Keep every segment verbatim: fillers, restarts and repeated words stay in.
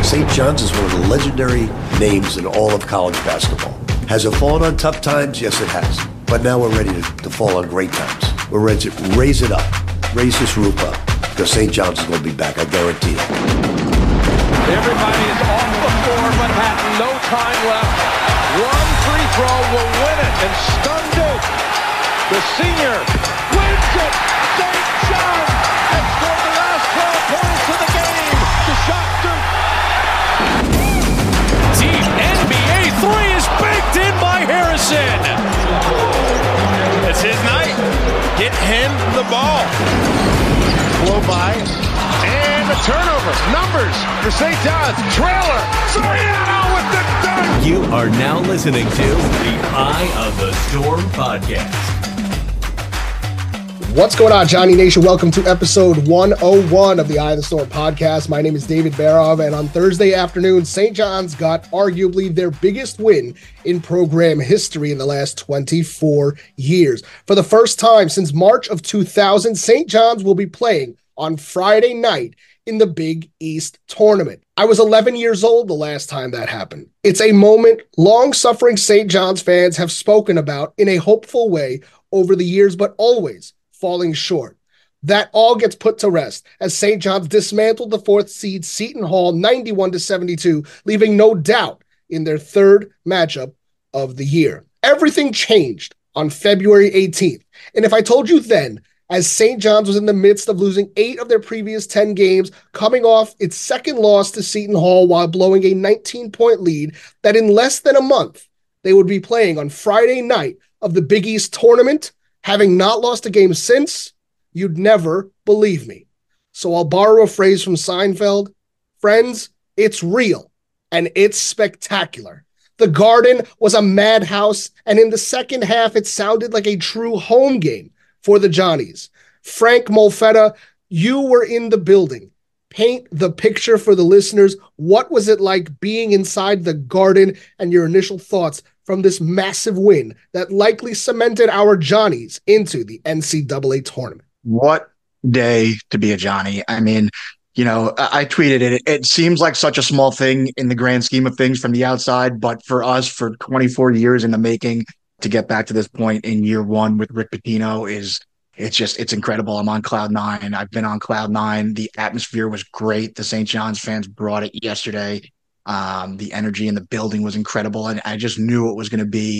Saint John's is one of the legendary names in all of college basketball. Has it fallen on tough times? Yes, it has. But now we're ready to, to fall on great times. We're ready to raise it up, raise this roof up, because Saint John's is going to be back, I guarantee it. Everybody is off the floor, Manhattan, no time left. One free throw will win it, and stun Duke. The senior wins it. Saint John's has scored the last twelve points of the game to shock Duke. Deep N B A three is baked in by Harrison. It's his night. Get him the ball. Blow by, and the turnover. Numbers for Saint John's. Trailer. Soriano with the dunk. You are now listening to the Eye of the Storm podcast. What's going on, Johnny Nation? Welcome to episode one oh one of the Eye of the Storm podcast. My name is David Barov, and on Thursday afternoon, Saint John's got arguably their biggest win in program history in the last twenty-four years. For the first time since March of two thousand, Saint John's will be playing on Friday night in the Big East tournament. I was eleven years old the last time that happened. It's a moment long-suffering Saint John's fans have spoken about in a hopeful way over the years, but always falling short. That all gets put to rest as Saint John's dismantled the fourth seed Seton Hall ninety-one to seventy-two, leaving no doubt in their third matchup of the year. Everything changed on February eighteenth. And if I told you then, as Saint John's was in the midst of losing eight of their previous ten games, coming off its second loss to Seton Hall while blowing a nineteen-point lead, that in less than a month, they would be playing on Friday night of the Big East tournament, having not lost a game since, you'd never believe me. So I'll borrow a phrase from Seinfeld. Friends, it's real, and it's spectacular. The Garden was a madhouse, and in the second half, it sounded like a true home game for the Johnnies. Frank Molfetta, you were in the building. Paint the picture for the listeners. What was it like being inside the Garden, and your initial thoughts from this massive win that likely cemented our Johnnies into the N C double A tournament? What day to be a Johnny. I mean, you know, I, I tweeted it. It seems like such a small thing in the grand scheme of things from the outside, but for us, for twenty-four years in the making, to get back to this point in year one with Rick Pitino is, it's just, it's incredible. I'm on cloud nine. I've been on cloud nine. The atmosphere was great. The Saint John's fans brought it yesterday. Um, the energy in the building was incredible, and I just knew it was going to be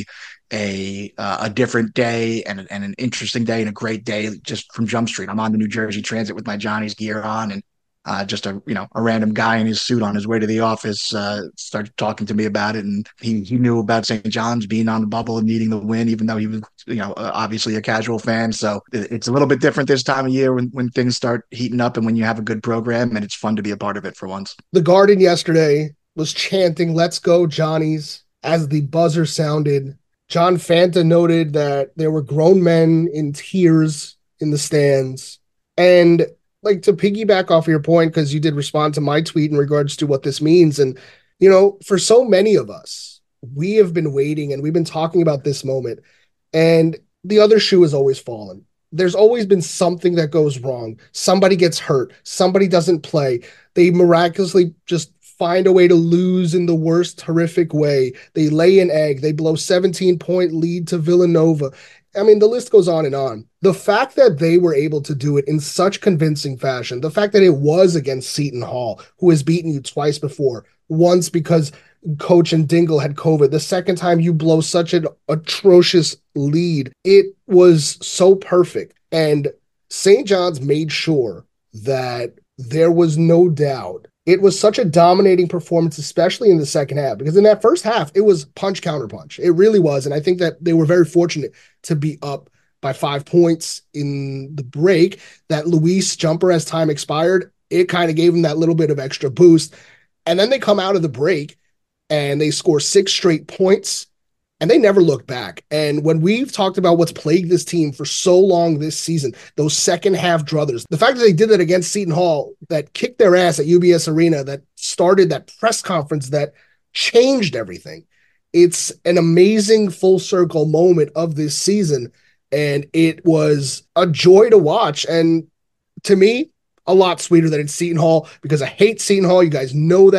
a uh, a different day and, and an interesting day and a great day just from Jump Street. I'm on the New Jersey Transit with my Johnny's gear on, and uh, just a you know a random guy in his suit on his way to the office uh, started talking to me about it, and he he knew about Saint John's being on the bubble and needing the win, even though he was you know uh, obviously a casual fan. So it's a little bit different this time of year when when things start heating up and when you have a good program, and it's fun to be a part of it for once. The Garden yesterday was chanting, "Let's go, Johnnies," as the buzzer sounded. John Fanta noted that there were grown men in tears in the stands. And like to piggyback off of your point, because you did respond to my tweet in regards to what this means. And, you know, for so many of us, we have been waiting and we've been talking about this moment. And the other shoe has always fallen. There's always been something that goes wrong. Somebody gets hurt. Somebody doesn't play. They miraculously just find a way to lose in the worst horrific way. They lay an egg. They blow seventeen-point lead to Villanova. I mean, the list goes on and on. The fact that they were able to do it in such convincing fashion, the fact that it was against Seton Hall, who has beaten you twice before, once because Coach and Dingle had COVID, the second time you blow such an atrocious lead, it was so perfect. And Saint John's made sure that there was no doubt. It was such a dominating performance, especially in the second half, because in that first half, it was punch, counter punch. It really was. And I think that they were very fortunate to be up by five points in the break. That Luis jumper, as time expired, it kind of gave them that little bit of extra boost. And then they come out of the break and they score six straight points, and they never look back. And when we've talked about what's plagued this team for so long this season, those second half druthers, the fact that they did that against Seton Hall, that kicked their ass at U B S Arena, that started that press conference that changed everything. It's an amazing full circle moment of this season. And it was a joy to watch. And to me, a lot sweeter than in Seton Hall, because I hate Seton Hall. You guys know that.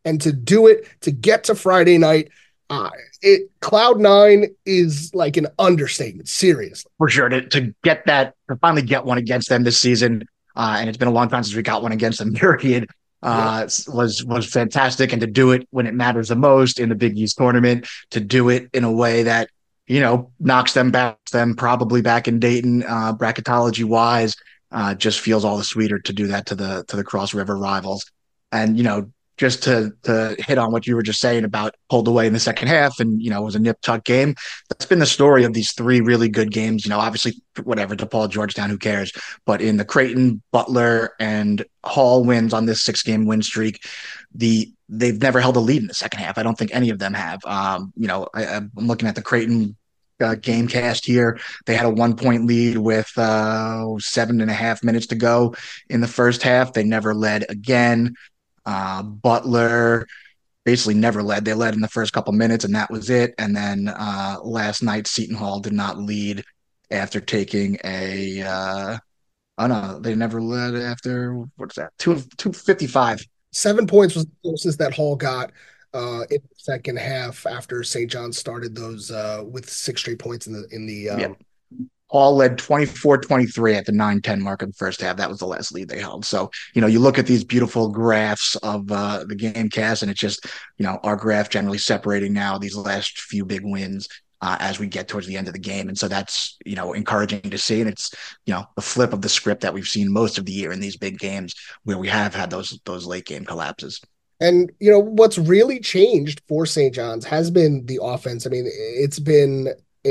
And to do it, to get to Friday night, uh, it Cloud Nine is like an understatement, seriously. For sure. To, to get that, to finally get one against them this season, uh, and it's been a long time since we got one against them, period, uh, yeah. was was fantastic. And to do it when it matters the most in the Big East tournament, to do it in a way that, you know, knocks them back, them probably back in Dayton, uh, bracketology wise, uh, just feels all the sweeter to do that to the to the Cross River rivals. And, you know, just to to hit on what you were just saying about pulled away in the second half and, you know, it was a nip tuck game. That's been the story of these three really good games. You know, obviously, whatever, DePaul, Georgetown, who cares? But in the Creighton, Butler, and Hall wins on this six-game win streak, the they've never held a lead in the second half. I don't think any of them have. Um, you know, I, I'm looking at the Creighton uh, game cast here. They had a one-point lead with uh, seven and a half minutes to go in the first half. They never led again. Uh, Butler basically never led. They led in the first couple minutes, and that was it. And then uh, last night, Seton Hall did not lead after taking a. Uh, oh no, they never led after what's that? Two two fifty five. Seven points was the closest that Hall got uh, in the second half after Saint John's started those uh, with six straight points in the in the. Um, yep. Hall led twenty-four twenty-three at the nine ten mark in the first half. That was the last lead they held. So, you know, you look at these beautiful graphs of uh, the game cast, and it's just, you know, our graph generally separating now these last few big wins uh, as we get towards the end of the game. And so that's, you know, encouraging to see. And it's, you know, the flip of the script that we've seen most of the year in these big games where we have had those those late game collapses. And, you know, what's really changed for Saint John's has been the offense. I mean, it's been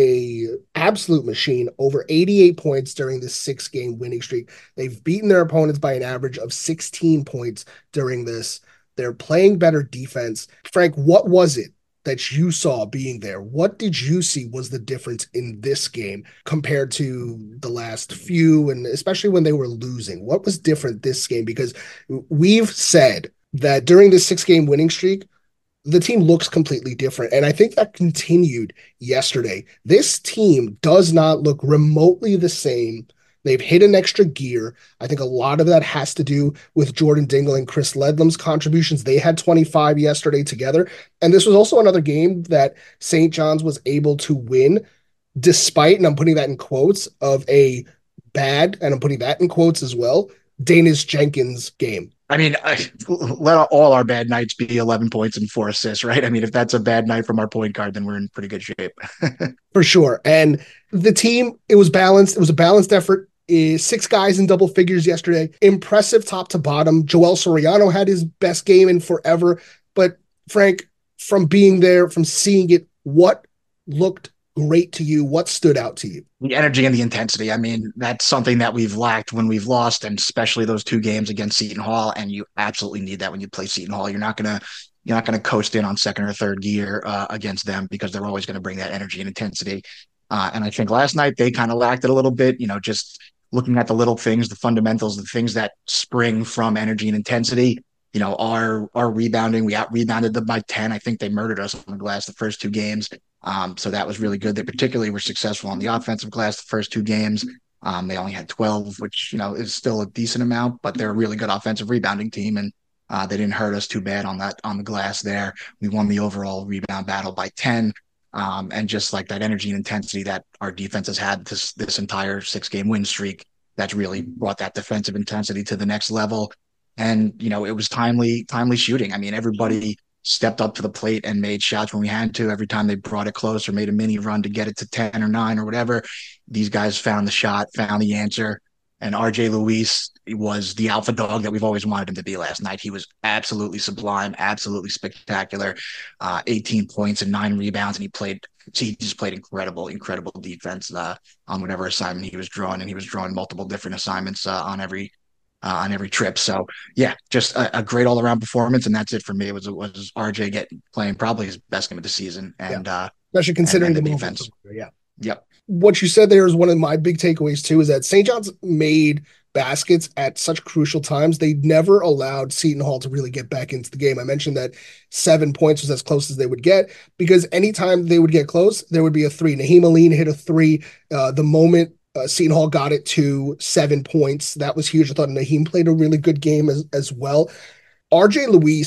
a absolute machine, over eighty-eight points during this six game winning streak. They've beaten their opponents by an average of sixteen points during this. They're playing better defense. Frank, what was it that you saw being there? What did you see was the difference in this game compared to the last few, and especially when they were losing? What was different this game? Because we've said that during this six game winning streak, the team looks completely different. And I think that continued yesterday. This team does not look remotely the same. They've hit an extra gear. I think a lot of that has to do with Jordan Dingle and Chris Ledlam's contributions. They had twenty-five yesterday together. And this was also another game that Saint John's was able to win despite, and I'm putting that in quotes, of a bad, and I'm putting that in quotes as well, Danis Jenkins game. I mean, I, let all our bad nights be eleven points and four assists, right? I mean, if that's a bad night from our point guard, then we're in pretty good shape. For sure. And the team, it was balanced. It was a balanced effort. Six guys in double figures yesterday. Impressive top to bottom. Joel Soriano had his best game in forever. But Frank, from being there, from seeing it, what looked great to you? What stood out to you? The energy and the intensity. I mean, that's something that we've lacked when we've lost, and especially those two games against Seton Hall. And you absolutely need that when you play Seton Hall. You're not gonna you're not gonna coast in on second or third gear uh, against them, because they're always going to bring that energy and intensity. Uh, and I think last night they kind of lacked it a little bit. You know, just looking at the little things, the fundamentals, the things that spring from energy and intensity. You know, our our rebounding, we out rebounded them by ten. I think they murdered us on the glass the first two games. Um, so that was really good. They particularly were successful on the offensive glass the first two games. Um, they only had twelve, which, you know, is still a decent amount, but they're a really good offensive rebounding team. And uh, they didn't hurt us too bad on that, on the glass there. We won the overall rebound battle by ten. Um, and just like that energy and intensity that our defense has had this, this entire six game win streak, that's really brought that defensive intensity to the next level. And, you know, it was timely, timely shooting. I mean, everybody stepped up to the plate and made shots when we had to. Every time they brought it close or made a mini run to get it to ten or nine or whatever, these guys found the shot, found the answer. And R J Luis was the alpha dog that we've always wanted him to be last night. He was absolutely sublime, absolutely spectacular. Uh, eighteen points and nine rebounds, and he played he just played incredible, incredible defense uh, on whatever assignment he was drawing, and he was drawing multiple different assignments uh, on every Uh, on every trip. So yeah, just a, a great all around performance. And that's it for me. It was, it was R J getting playing probably his best game of the season. And, yeah. uh, especially considering and, and the, the defense. Yeah. Yep. What you said there is one of my big takeaways too, is that Saint John's made baskets at such crucial times. They never allowed Seton Hall to really get back into the game. I mentioned that seven points was as close as they would get, because anytime they would get close, there would be a three. Naheem Aline hit a three. Uh, the moment Uh, Seton Hall got it to seven points, that was huge. I thought Naheem played a really good game as, as well. R J Luis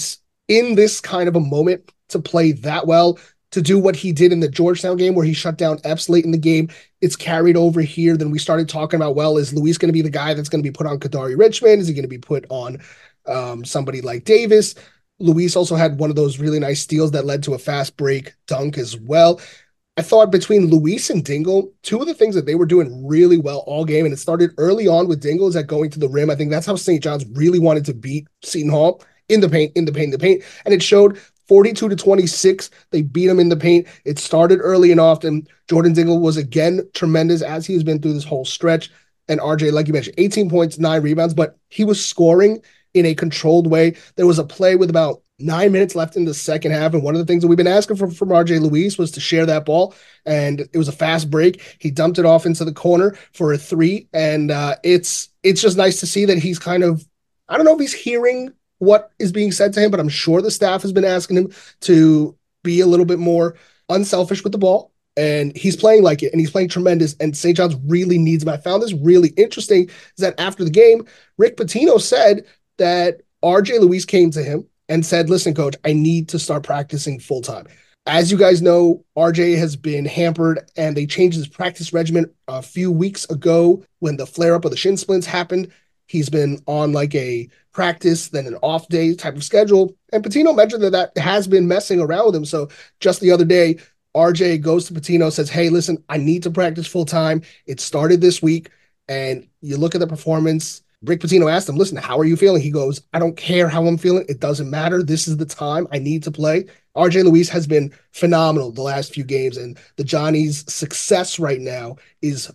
in this kind of a moment to play that well, to do what he did in the Georgetown game where he shut down Epps late in the game, it's carried over here. Then we started talking about, well, is Luis going to be the guy that's going to be put on Kadari Richmond? Is he going to be put on um, somebody like Davis? Luis also had one of those really nice steals that led to a fast break dunk as well. I thought between Luis and Dingle, two of the things that they were doing really well all game, and it started early on with Dingle, is that going to the rim. I think that's how Saint John's really wanted to beat Seton Hall, in the paint, in the paint, in the paint. And it showed forty-two to twenty-six. They beat him in the paint. It started early and often. Jordan Dingle was again tremendous as he has been through this whole stretch. And R J, like you mentioned, eighteen points, nine rebounds, but he was scoring in a controlled way. There was a play with about nine minutes left in the second half. And one of the things that we've been asking from, from R J Luis was to share that ball. And it was a fast break. He dumped it off into the corner for a three. And uh, it's it's just nice to see that he's kind of, I don't know if he's hearing what is being said to him, but I'm sure the staff has been asking him to be a little bit more unselfish with the ball. And he's playing like it, and he's playing tremendous. And Saint John's really needs him. I found this really interesting, is that after the game, Rick Pitino said that R J Luis came to him and said, listen, coach, I need to start practicing full time. As you guys know, R J has been hampered, and they changed his practice regimen a few weeks ago when the flare-up of the shin splints happened. He's been on like a practice, then an off day type of schedule. And Pitino mentioned that that has been messing around with him. So just the other day, R J goes to Pitino, says, hey, listen, I need to practice full time. It started this week. And you look at the performance. Rick Pitino asked him, listen, how are you feeling? He goes, I don't care how I'm feeling. It doesn't matter. This is the time I need to play. R J Luis has been phenomenal the last few games, and the Johnny's success right now is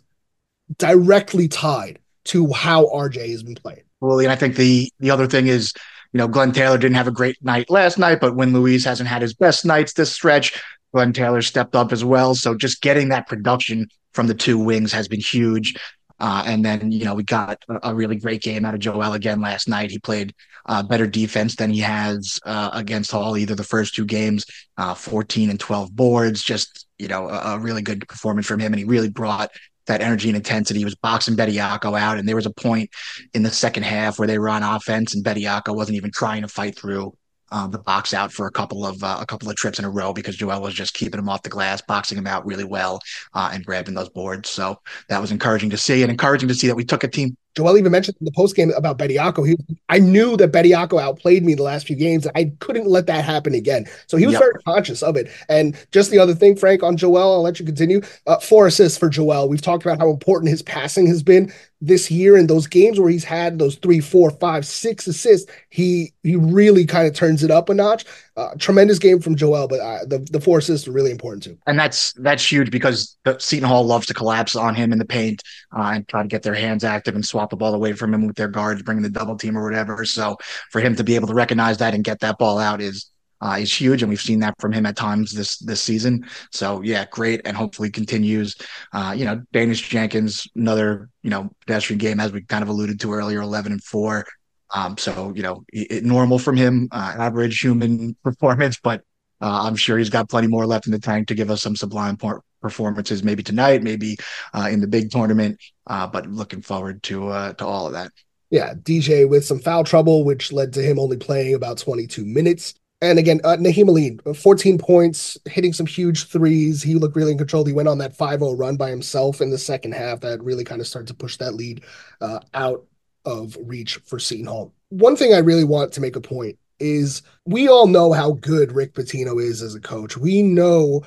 directly tied to how R J has been playing. Well, and I think the the other thing is, you know, Glenn Taylor didn't have a great night last night, but when Luis hasn't had his best nights this stretch, Glenn Taylor stepped up as well. So just getting that production from the two wings has been huge. Uh, and then, you know, we got a, a really great game out of Joel again last night. He played uh, better defense than he has uh, against Hall, either the first two games, uh, fourteen and twelve boards, just, you know, a, a really good performance from him. And he really brought that energy and intensity. He was boxing Bediako out. And there was a point in the second half where they were on offense and Bediako wasn't even trying to fight through Uh, the box out for a couple of uh, a couple of trips in a row because Joel was just keeping him off the glass, boxing him out really well, uh, and grabbing those boards. So that was encouraging to see, and encouraging to see that we took a team. Joel even mentioned in the postgame about Bediako. He, I knew that Bediako outplayed me the last few games. I couldn't let that happen again. So he was yep. very conscious of it. And just the other thing, Frank, on Joel, I'll let you continue. Uh, four assists for Joel. We've talked about how important his passing has been this year, in those games where he's had those three, four, five, six assists. He he really kind of turns it up a notch. Uh, tremendous game from Joel, but uh, the the four assists are really important too. And that's that's huge because the, Seton Hall loves to collapse on him in the paint uh, and try to get their hands active and swap the ball away from him with their guards, bringing the double team or whatever. So for him to be able to recognize that and get that ball out is uh, is huge, and we've seen that from him at times this this season. So yeah, great, and hopefully continues. Uh, you know, Danish Jenkins, another you know pedestrian game as we kind of alluded to earlier, eleven and four. Um, so, you know, it, normal from him, uh, average human performance, but uh, I'm sure he's got plenty more left in the tank to give us some sublime por- performances, maybe tonight, maybe uh, in the big tournament, uh, but looking forward to uh, to all of that. Yeah, D J with some foul trouble, which led to him only playing about twenty-two minutes. And again, uh, Nahiem Alleyne, fourteen points, hitting some huge threes. He looked really in control. He went on that five oh run by himself in the second half that really kind of started to push that lead uh, out of reach for Seton Hall. One thing I really want to make a point is we all know how good Rick Pitino is as a coach. We know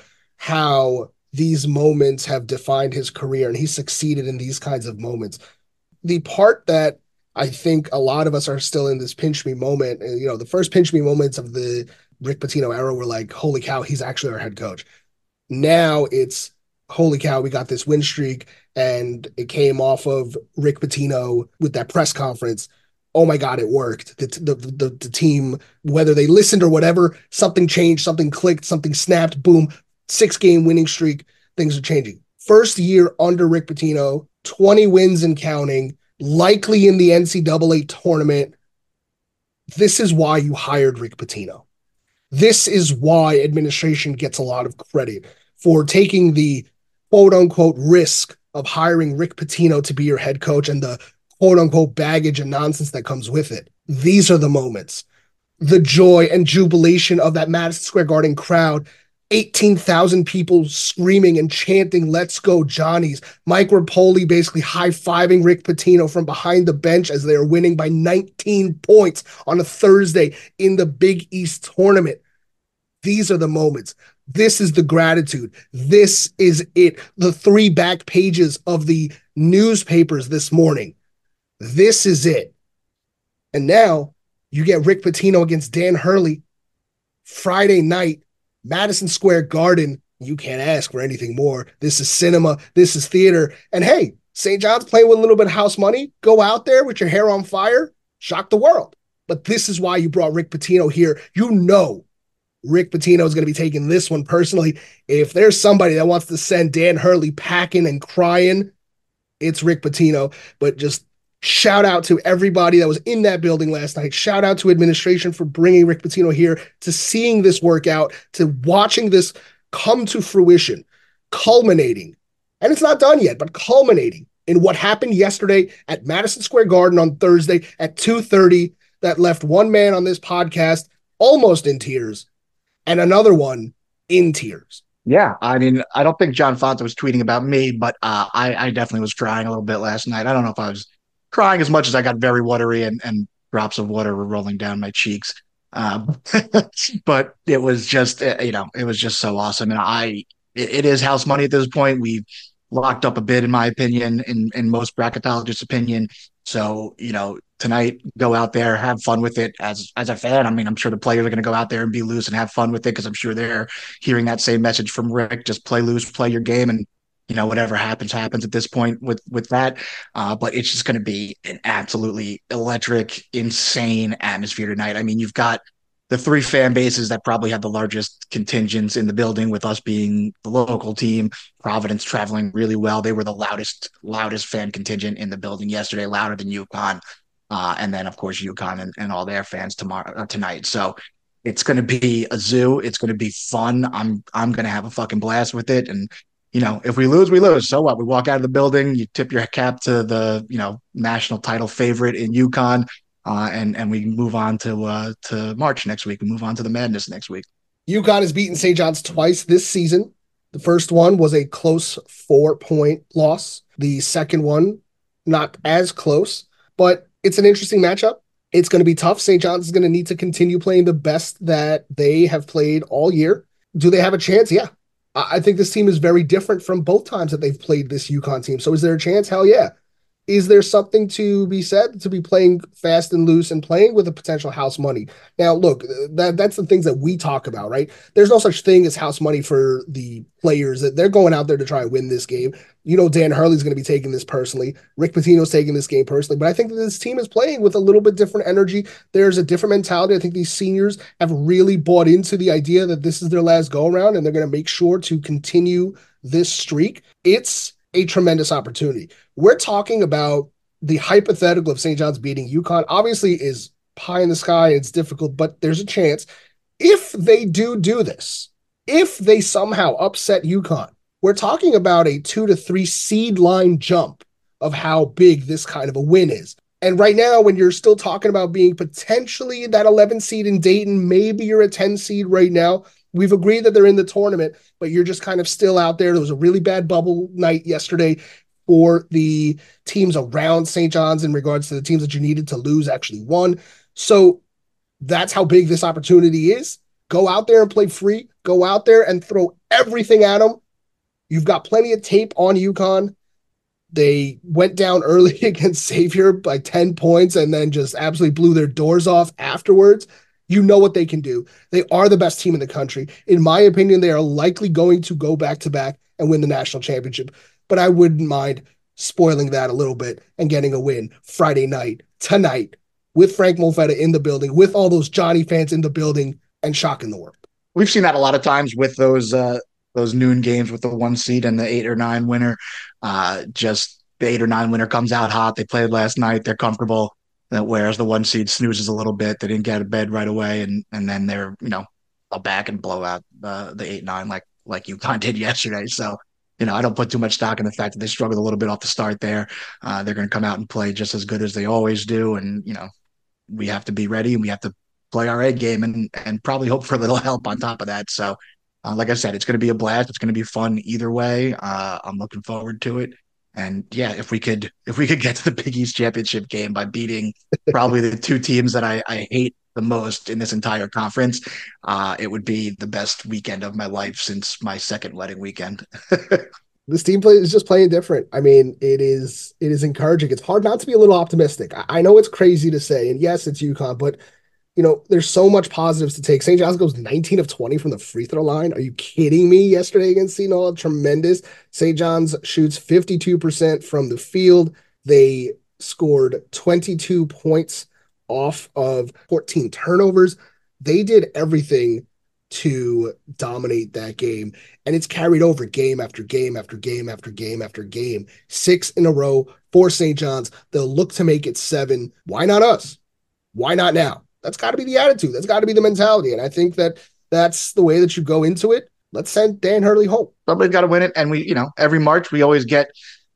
how these moments have defined his career, and he succeeded in these kinds of moments. The part that I think a lot of us are still in this pinch me moment, and you know, the first pinch me moments of the Rick Pitino era were like, holy cow, he's actually our head coach. Now it's, holy cow, we got this win streak, and it came off of Rick Pitino with that press conference. Oh my God, it worked. The, the, the, the team, whether they listened or whatever, something changed, something clicked, something snapped, boom, six game winning streak, things are changing. First year under Rick Pitino, twenty wins and counting, likely in the N C double A tournament. This is why you hired Rick Pitino. This is why administration gets a lot of credit for taking the quote unquote risk of hiring Rick Pitino to be your head coach and the quote unquote baggage and nonsense that comes with it. These are the moments. the joy and jubilation of that Madison Square Garden crowd. eighteen thousand people screaming and chanting, "Let's go, Johnnies." Mike Rapoli basically high-fiving Rick Pitino from behind the bench as they are winning by nineteen points on a Thursday in the Big East tournament. These are the moments. This is the gratitude. This is it. The three back pages of the newspapers this morning. This is it. And now you get Rick Pitino against Dan Hurley Friday night, Madison Square Garden. You can't ask for anything more. This is cinema. This is theater. And hey, Saint John's playing with a little bit of house money. Go out there with your hair on fire. Shock the world. But this is why you brought Rick Pitino here. You know Rick Pitino is going to be taking this one personally. If there's somebody that wants to send Dan Hurley packing and crying, it's Rick Pitino. But just shout out to everybody that was in that building last night. Shout out to administration for bringing Rick Pitino here, to seeing this work out, to watching this come to fruition, culminating. And it's not done yet, but culminating in what happened yesterday at Madison Square Garden on Thursday at two thirty that left one man on this podcast almost in tears and another one in tears. Yeah, I mean, I don't think John Fonta was tweeting about me, but uh, I, I definitely was crying a little bit last night. I don't know if I was crying as much as I got very watery and, and drops of water were rolling down my cheeks. Um, but it was just, you know, it was just so awesome. And I, it, it is house money at this point. We've locked up a bid, in my opinion, in, in most bracketologists' opinion. So, you know, tonight, go out there, have fun with it as as a fan. I mean, I'm sure the players are going to go out there and be loose and have fun with it, because I'm sure they're hearing that same message from Rick. Just play loose, play your game, and you know, whatever happens, happens at this point with with that. Uh, but it's just going to be an absolutely electric, insane atmosphere tonight. I mean, you've got the three fan bases that probably have the largest contingents in the building, with us being the local team, Providence traveling really well. They were the loudest, loudest fan contingent in the building yesterday, louder than UConn. Uh, and then, of course, UConn and, and all their fans tomorrow uh, tonight. So it's going to be a zoo. It's going to be fun. I'm I'm going to have a fucking blast with it. And, you know, if we lose, we lose. So what? We walk out of the building, you tip your cap to the, you know, national title favorite in UConn. Uh, and and we move on to uh, to March next week. We move on to the madness next week. UConn has beaten Saint John's twice this season. The first one was a close four-point loss. The second one, not as close, but it's an interesting matchup. It's going to be tough. Saint John's is going to need to continue playing the best that they have played all year. Do they have a chance? Yeah. I think this team is very different from both times that they've played this UConn team. So is there a chance? Hell yeah. Is there something to be said to be playing fast and loose and playing with a potential house money? Now, look, that that's the things that we talk about, right? There's no such thing as house money for the players. That they're going out there to try and win this game. You know, Dan Hurley's going to be taking this personally. Rick Pitino's taking this game personally. But I think that this team is playing with a little bit different energy. There's a different mentality. I think these seniors have really bought into the idea that this is their last go around, and they're going to make sure to continue this streak. It's a tremendous opportunity. We're talking about the hypothetical of Saint John's beating UConn. Obviously is pie in the sky. It's difficult, but there's a chance. If they do do this, if they somehow upset UConn, we're talking about a two to three seed line jump of how big this kind of a win is. And right now, when you're still talking about being potentially that eleven seed in Dayton, maybe you're a ten seed right now. We've agreed that they're in the tournament, but you're just kind of still out there. There was a really bad bubble night yesterday for the teams around Saint John's in regards to the teams that you needed to lose actually won. So that's how big this opportunity is. Go out there and play free. Go out there and throw everything at them. You've got plenty of tape on UConn. They went down early against Xavier by ten points and then just absolutely blew their doors off afterwards. You know what they can do. They are the best team in the country. In my opinion, they are likely going to go back-to-back and win the national championship. But I wouldn't mind spoiling that a little bit and getting a win Friday night, tonight, with Frank Mulfetta in the building, with all those Johnny fans in the building, and shocking the world. We've seen that a lot of times with those uh, those noon games with the one seed and the eight or nine winner. Uh, just the eight or nine winner comes out hot. They played last night. They're comfortable. Whereas the one seed snoozes a little bit. They didn't get out of bed right away, and and then they're, you know, a back and blow out uh, the eight nine like like UConn did yesterday. So, you know, I don't put too much stock in the fact that they struggled a little bit off the start there. Uh, they're going to come out and play just as good as they always do, and you know, we have to be ready and we have to play our A game and and probably hope for a little help on top of that. So, uh, like I said, it's going to be a blast. It's going to be fun either way. Uh, I'm looking forward to it. And yeah, if we could if we could get to the Big East championship game by beating probably the two teams that I, I hate the most in this entire conference, uh, it would be the best weekend of my life since my second wedding weekend. This team play is just playing different. I mean, it is it is encouraging. It's hard not to be a little optimistic. I, I know it's crazy to say, and yes, it's UConn, but you know, there's so much positives to take. Saint John's goes nineteen of twenty from the free throw line. Are you kidding me? Yesterday against Seton Hall, tremendous. Saint John's shoots fifty-two percent from the field. They scored twenty-two points off of fourteen turnovers. They did everything to dominate that game, and it's carried over game after game after game after game after game. Six in a row for Saint John's. They'll look to make it seven. Why not us? Why not now? That's got to be the attitude. That's got to be the mentality. And I think that that's the way that you go into it. Let's send Dan Hurley home. Somebody's got to win it. And we, you know, every March we always get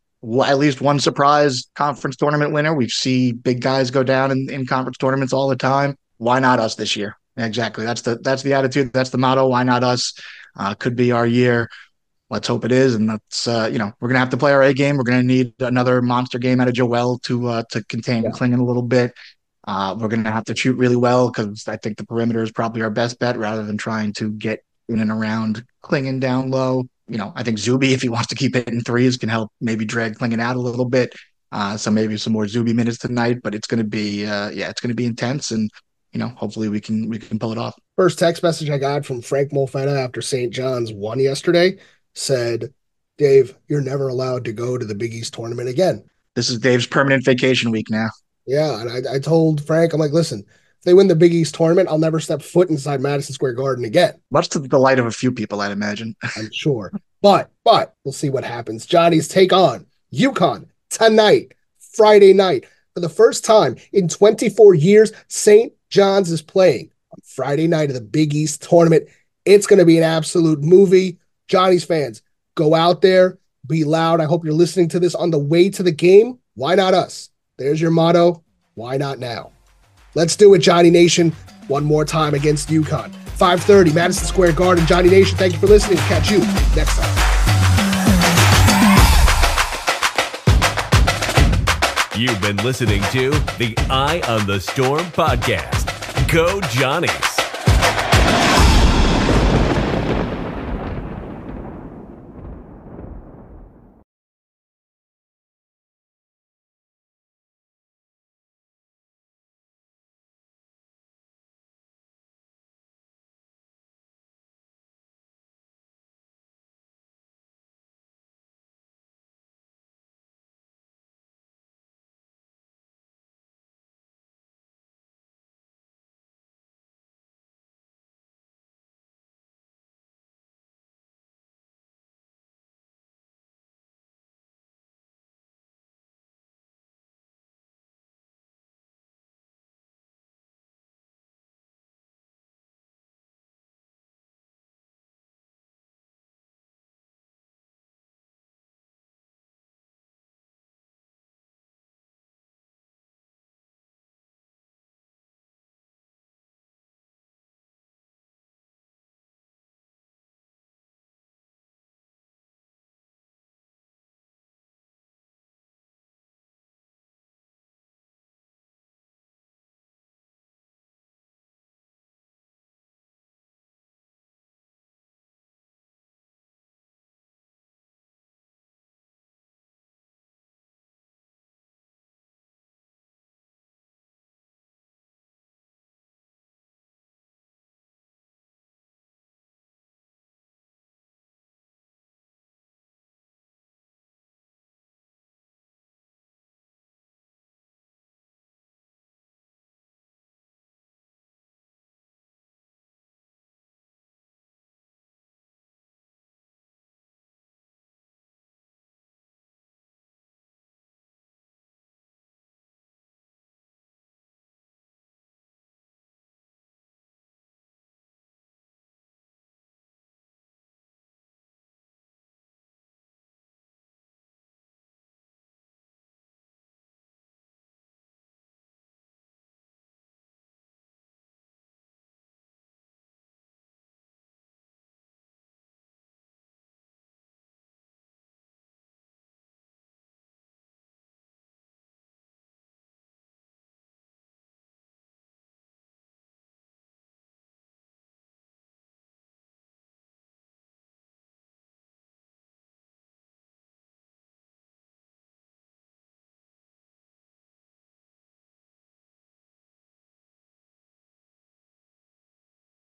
at least one surprise conference tournament winner. We see big guys go down in, in conference tournaments all the time. Why not us this year? Exactly. That's the that's the attitude. That's the motto. Why not us? Uh, could be our year. Let's hope it is. And that's, uh, you know, we're going to have to play our A game. We're going to need another monster game out of Joel to uh, to contain yeah. Clingan a little bit. Uh, we're going to have to shoot really well because I think the perimeter is probably our best bet rather than trying to get in and around Clingan down low. You know, I think Zuby, if he wants to keep hitting threes, can help maybe drag Clingan out a little bit. Uh, so maybe some more Zuby minutes tonight, but it's going to be, uh, yeah, it's going to be intense. And, you know, hopefully we can, we can pull it off. First text message I got from Frank Molfetta after Saint John's won yesterday said, Dave, you're never allowed to go to the Big East tournament again. This is Dave's permanent vacation week now. Yeah, and I, I told Frank, I'm like, listen, if they win the Big East tournament, I'll never step foot inside Madison Square Garden again. Much to the delight of a few people, I'd imagine. I'm sure. But, but, we'll see what happens. Johnny's take on UConn tonight, Friday night. For the first time in twenty-four years, Saint John's is playing on Friday night of the Big East tournament. It's going to be an absolute movie. Johnny's fans, go out there, be loud. I hope you're listening to this on the way to the game. Why not us? There's your motto. Why not now? Let's do it, Johnny Nation. One more time against UConn. five thirty, Madison Square Garden. Johnny Nation, thank you for listening. Catch you next time. You've been listening to the Eye on the Storm podcast. Go Johnny.